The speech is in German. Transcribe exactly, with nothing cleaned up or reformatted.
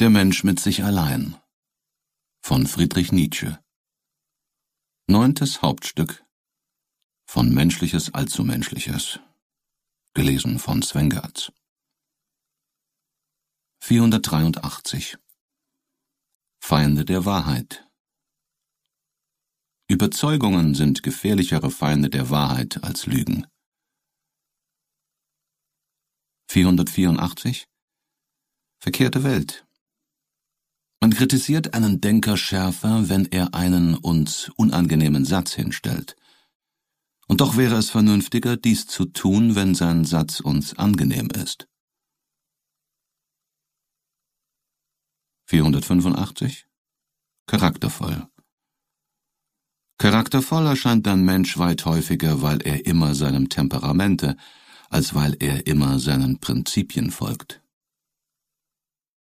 Der Mensch mit sich allein von Friedrich Nietzsche. Neuntes Hauptstück von Menschliches Allzumenschliches, gelesen von Sven Gertz. vierhundertdreiundachtzig. Feinde der Wahrheit. Überzeugungen sind gefährlichere Feinde der Wahrheit als Lügen. vierhundertvierundachtzig. Verkehrte Welt. Man kritisiert einen Denker schärfer, wenn er einen uns unangenehmen Satz hinstellt. Und doch wäre es vernünftiger, dies zu tun, wenn sein Satz uns angenehm ist. vierhundertfünfundachtzig. Charaktervoll. Charaktervoll erscheint ein Mensch weit häufiger, weil er immer seinem Temperamente, als weil er immer seinen Prinzipien folgt.